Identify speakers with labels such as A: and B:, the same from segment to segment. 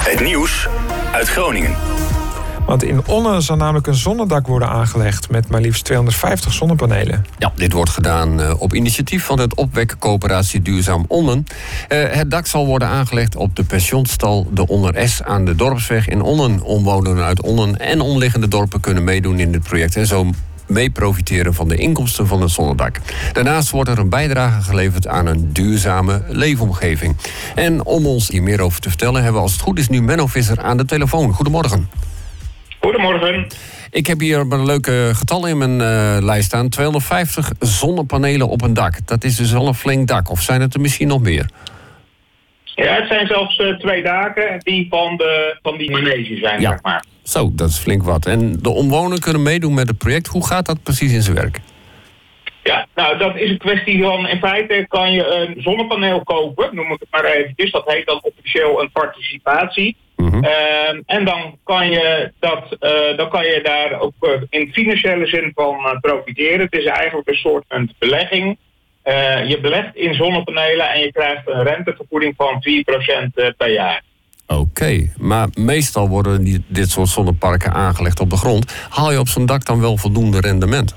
A: Het nieuws uit Groningen.
B: Want in Onnen zal namelijk een zonnedak worden aangelegd met maar liefst 250 zonnepanelen.
C: Ja, dit wordt gedaan op initiatief van het opwekcoöperatie Duurzaam Onnen. Het dak zal worden aangelegd op de pensionstal De Onner S aan de Dorpsweg in Onnen. Omwonenden uit Onnen en omliggende dorpen kunnen meedoen in dit project en zo mee profiteren van de inkomsten van het zonnedak. Daarnaast wordt er een bijdrage geleverd aan een duurzame leefomgeving. En om ons hier meer over te vertellen hebben we als het goed is nu Menno Visser aan de telefoon. Goedemorgen.
D: Goedemorgen.
C: Ik heb hier een leuke getal in mijn lijst staan. 250 zonnepanelen op een dak. Dat is dus wel een flink dak. Of zijn het er misschien nog meer?
D: Ja, het zijn zelfs 2 daken die van die manege zijn,
C: Ja.
D: zeg maar.
C: Zo, dat is flink wat. En de omwonenden kunnen meedoen met het project. Hoe gaat dat precies in zijn werk?
D: Ja, nou, dat is een kwestie van, in feite kan je een zonnepaneel kopen, noem ik het maar eventjes. Dat heet dan officieel een participatie. En dan kan je daar ook in financiële zin van profiteren. Het is eigenlijk een soort een belegging. Je belegt in zonnepanelen en je krijgt een rentevergoeding van 4% per jaar.
C: Oké, maar meestal worden dit soort zonneparken aangelegd op de grond. Haal je op zo'n dak dan wel voldoende rendement?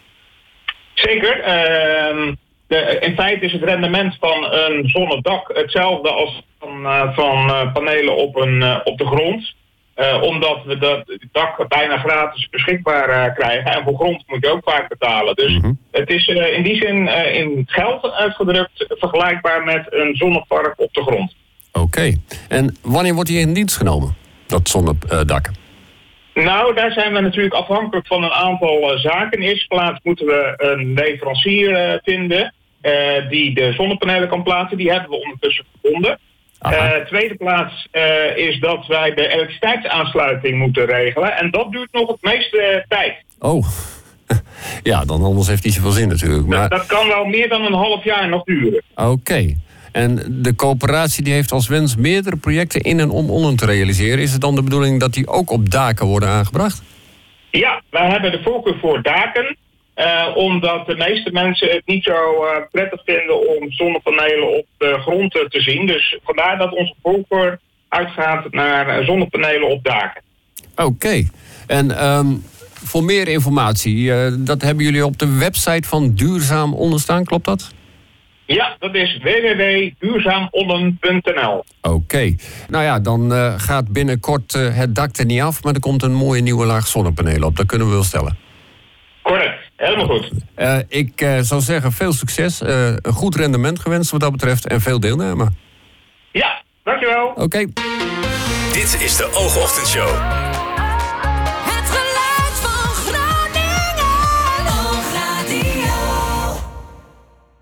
D: Zeker. In feite is het rendement van een zonnedak hetzelfde als van panelen op de grond. Omdat we dat dak bijna gratis beschikbaar krijgen. En voor grond moet je ook vaak betalen. Dus het is in die zin in geld uitgedrukt vergelijkbaar met een zonnepark op de grond.
C: Oké. En wanneer wordt die in dienst genomen, dat zonnedak?
D: Nou, daar zijn we natuurlijk afhankelijk van een aantal zaken. In de eerste plaats moeten we een leverancier vinden die de zonnepanelen kan plaatsen. Die hebben we ondertussen gevonden. Tweede plaats is dat wij de elektriciteitsaansluiting moeten regelen. En dat duurt nog het meeste tijd.
C: Oh, ja, dan anders heeft hij zoveel zin natuurlijk. Maar
D: Dat kan wel meer dan een half jaar nog duren.
C: Oké. En de coöperatie die heeft als wens meerdere projecten in en om Onnen te realiseren. Is het dan de bedoeling dat die ook op daken worden aangebracht?
D: Ja, wij hebben de voorkeur voor daken. Omdat de meeste mensen het niet zo prettig vinden om zonnepanelen op de grond te zien. Dus vandaar dat onze voorkeur uitgaat naar zonnepanelen op daken.
C: Oké. En voor meer informatie, dat hebben jullie op de website van Duurzaam Onnen staan, klopt dat?
D: Ja, dat is www.duurzaamonnen.nl.
C: Oké. Nou ja, dan gaat binnenkort het dak er niet af, maar er komt een mooie nieuwe laag zonnepanelen op. Dat kunnen we wel stellen.
D: Correct, helemaal goed.
C: Ik zou zeggen, veel succes, een goed rendement gewenst wat dat betreft en veel deelname.
D: Ja, dankjewel.
C: Oké.
A: Dit is de Oogochtendshow.